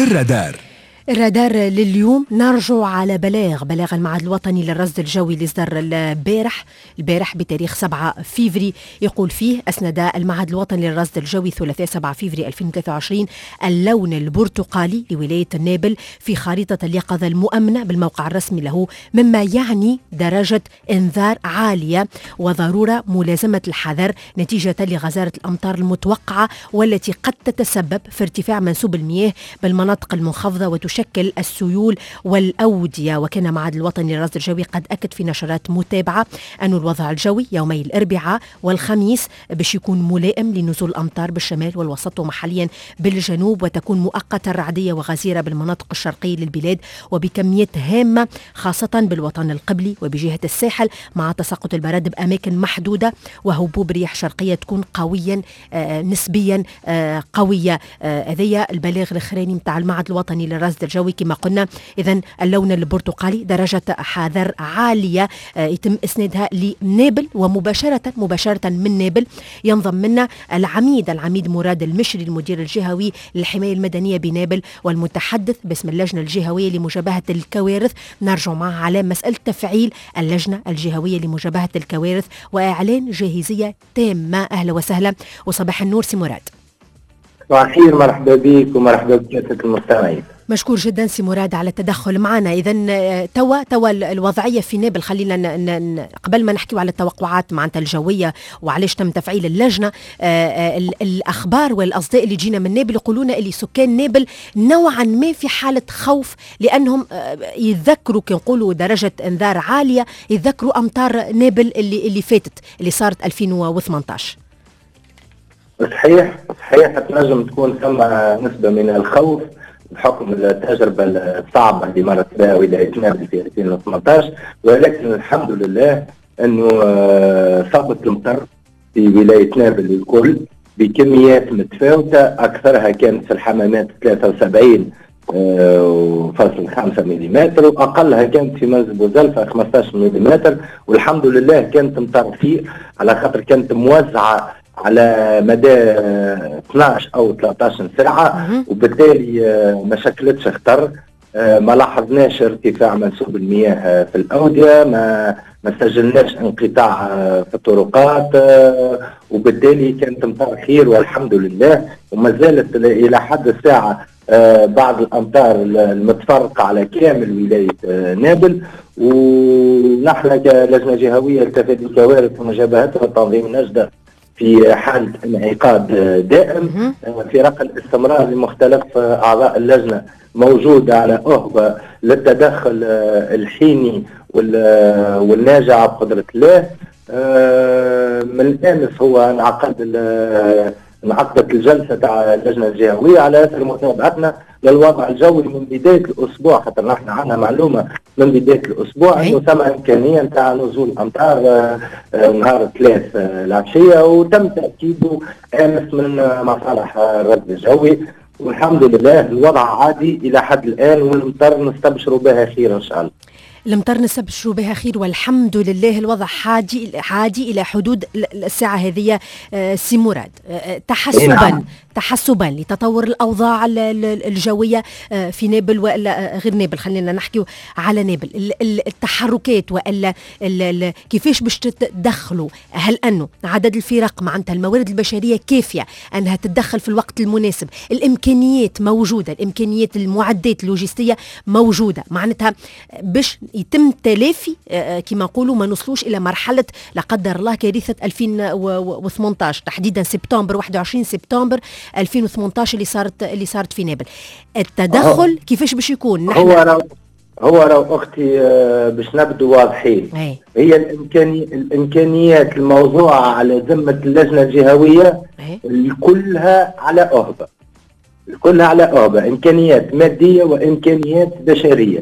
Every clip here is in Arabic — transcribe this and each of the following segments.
الرادار لليوم نرجع على بلاغ المعهد الوطني للرصد الجوي اللي صدر البارح بتاريخ 7 فيفري. يقول فيه: أسند المعهد الوطني للرصد الجوي ثلاثاء 7 فيفري 2023 اللون البرتقالي لولاية النابل في خريطة اليقظة المؤمنة بالموقع الرسمي له، مما يعني درجة إنذار عالية وضرورة ملازمة الحذر نتيجة لغزارة الأمطار المتوقعة والتي قد تتسبب في ارتفاع منسوب المياه بالمناطق المنخفضة وتشكل السيول والأودية. وكان المعهد الوطني للرصد الجوي قد أكد في نشرات متابعة أن الوضع الجوي يومي الأربعاء والخميس باش يكون ملائم لنزول الأمطار بالشمال والوسط ومحليا بالجنوب، وتكون مؤقتة رعدية وغزيرة بالمناطق الشرقية للبلاد وبكميات هامة خاصة بالوطن القبلي وبجهة الساحل، مع تساقط البرد بأماكن محدودة وهبوب رياح شرقية تكون قويا نسبيا قوية. هذه البلاغ الأخراني متاع المعهد الوطني للرصد الجوي كما قلنا. إذن اللون البرتقالي درجة حذر عالية يتم إسنادها لنابل، ومباشرة من نابل ينضم منا العميد مراد المشري المدير الجهوي للحماية المدنية بنابل والمتحدث باسم اللجنة الجهوية لمجابهة الكوارث. نرجع معه على مسألة تفعيل اللجنة الجهوية لمجابهة الكوارث وإعلان جاهزية تامة. أهلا وسهلا وصباح النور سي مراد. صباح الخير، مرحبا بك ومرحبا بكافة المستمعين. مشكور جدا سي مراد على التدخل معنا. إذن توا الوضعية في نابل، خلينا قبل ما نحكي على التوقعات معناتها الجوية وعلاش تم تفعيل اللجنة، الأخبار والأصداء اللي جينا من نابل يقولون اللي سكان نابل نوعا ما في حالة خوف، لأنهم يتذكروا كي نقولوا درجة إنذار عالية يتذكروا أمطار نابل اللي فاتت اللي صارت 2018. صحيح تنجم تكون ثم نسبة من الخوف بحكم التجربة الصعبة اللي مرت بها ولاية نابل في 2018، ولكن الحمد لله أنه صابت المطر في ولاية نابل الكل بكميات متفاوتة، أكثرها كانت في الحمامات 73.5 ملم، وأقلها كانت في منزل بوزلفة 15 ملم. والحمد لله كانت مطر كثير على خاطر كانت موزعة على مدى 12 أو 13 ساعة، وبالتالي ما شكلتش خطر. ما لاحظناش ارتفاع منسوب المياه في الأودية، ما سجلناش انقطاع في الطرقات، وبالتالي كانت مطر خير والحمد لله. وما زالت إلى حد الساعة بعض الأمطار المتفرقة على كامل ولاية نابل. ونحن كلجنة جهوية لتفادي الكوارث ومجابهتها وتنظيم نجدة في حالة انعقاد دائم. فرق الاستمرار لمختلف أعضاء اللجنة موجودة على أهبة للتدخل الحيني والناجع بقدرة الله. من الأمس هو انعقدت الجلسة تاع اللجنة الجهوية على أثر متابعتنا للوضع الجوي من بداية الأسبوع، خاطر نحن عندنا معلومة من بداية الأسبوع أنه ثم إمكانية تاع نزول أمطار نهار 3 العشية، وتم تأكيده أمس من مصالح الرصد الجوي. والحمد لله الوضع عادي إلى حد الآن، والمطر نستبشروا بها خير إن شاء الله. المطر نستبشروا بها خير والحمد لله. الوضع عادي إلى حدود الساعة هذه. سي مراد، تحسبا لتطور الأوضاع الجوية في نابل ولا غير نابل، خلينا نحكي على نابل، التحركات ولا كيفاش باش تتدخلوا؟ هل أنه عدد الفرق معناتها الموارد البشرية كافية أنها تتدخل في الوقت المناسب؟ الإمكانيات موجودة، الإمكانيات المعدات اللوجستية موجودة معناتها باش يتم تلافي كما نقولوا ما نوصلوش إلى مرحلة لا قدر الله كارثة 2018 تحديدا سبتمبر 21 سبتمبر 2018 اللي صارت في نابل. التدخل كيفاش باش يكون؟ هو راهو اختي باش نبدو واضحين. هي الامكانيات الموضوعه على ذمه اللجنه الجهويه كلها على أهبة، امكانيات ماديه وامكانيات بشريه.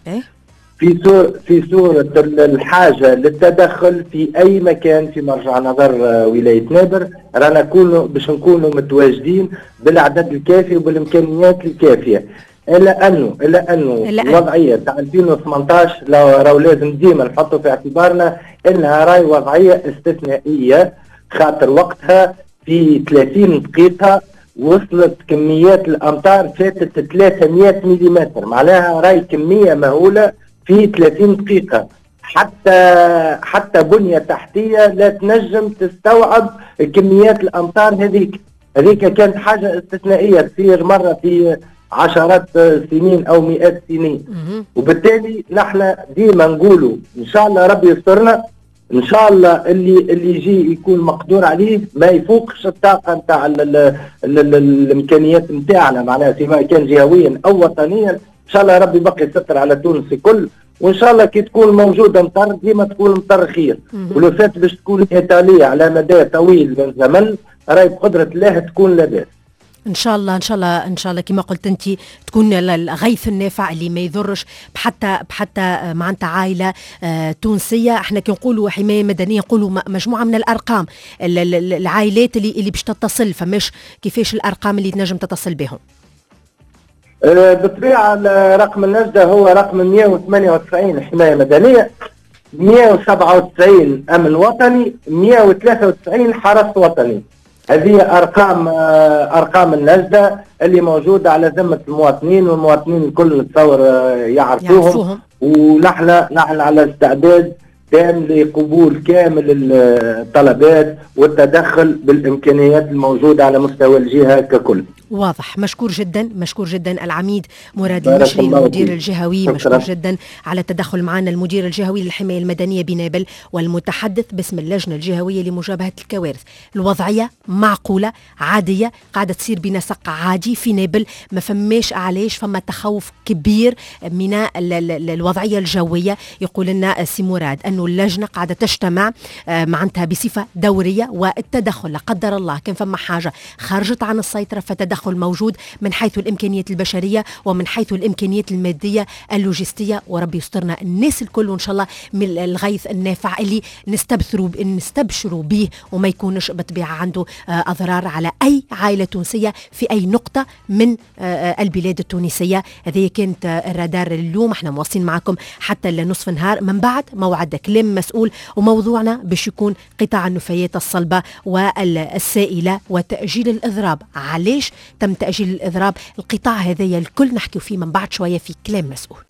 في صورة الحاجة للتدخل في أي مكان في مرجع نظر ولاية نابل رانا باش نكونوا متواجدين بالأعداد الكافية وبالإمكانيات الكافية. إلا أنه الوضعية تاع 2018 راهو لازم ديما نحطوا في اعتبارنا أنها راهي وضعية استثنائية، خاطر وقتها في 30 دقيقة وصلت كميات الأمطار فاتت 300 ملم، معناها راي كمية مهولة في 30 دقيقة. حتى بنية تحتية لا تنجم تستوعب كميات الأمطار هذيك كانت حاجة استثنائية تصير مرة في عشرات سنين أو مئات سنين. وبالتالي نحن ديما نقولوا إن شاء الله ربي يسترنا، ان شاء الله اللي يجي يكون مقدور عليه، ما يفوقش الطاقه نتاع الامكانيات نتاعنا، معناها سواء كان جهويا او وطنيا. ان شاء الله ربي بقي يستر على تونس الكل، وان شاء الله كي تكون موجوده مطر ديما تكون مطر خير، ولو فات باش تكون ايطاليه على مدى طويل من الزمن راهي بقدره الله تكون لاباس. ان شاء الله ان شاء الله ان شاء الله كما قلت انت تكون الغيث النافع اللي ما يضرش بحتى معناتها عائله تونسيه. احنا كي نقولوا حمايه مدنيه نقولوا مجموعه من الارقام، العائلات اللي باش تتصل، فماش كيفاش الارقام اللي تنجم تتصل بهم؟ بالطبيعه رقم النجده هو رقم 198 حمايه مدنيه، 197 امن وطني، 193 حرس وطني. هذه ارقام النجده اللي موجوده على ذمه المواطنين، والمواطنين الكل نتصور يعرفوهم. ونحن على استعداد تام لقبول كامل الطلبات والتدخل بالامكانيات الموجوده على مستوى الجهه ككل. واضح. مشكور جدا العميد مراد المشري المدير الجهوي، مشكور جدا على التدخل معنا، المدير الجهوي للحماية المدنية بنابل والمتحدث باسم اللجنة الجهوية لمجابهة الكوارث. الوضعية معقولة عادية، قاعدة تصير بنسق عادي في نابل، ما فماش علاش فما تخوف كبير من الوضعية الجوية. يقول لنا سي مراد أنه اللجنة قاعدة تجتمع معناتها بصفة دورية، والتدخل لا قدر الله كان فما حاجة خرجت عن السيطرة فتدخل موجود من حيث الإمكانيات البشرية ومن حيث الإمكانيات المادية اللوجستية. وربي يسترنا الناس الكل وإن شاء الله من الغيث النافع اللي نستبشروا به، وما يكونش بطبيعة عنده أضرار على أي عائلة تونسية في أي نقطة من البلاد التونسية. هذه كانت الرادار اليوم، احنا مواصلين معكم حتى لنصف النهار من بعد موعد كلام مسؤول، وموضوعنا باش يكون قطاع النفايات الصلبة والسائلة وتأجيل الإضراب. علاش تم تأجيل الإضراب؟ القطاع هذايا الكل نحكي فيه من بعد شوية في كلام مسؤول.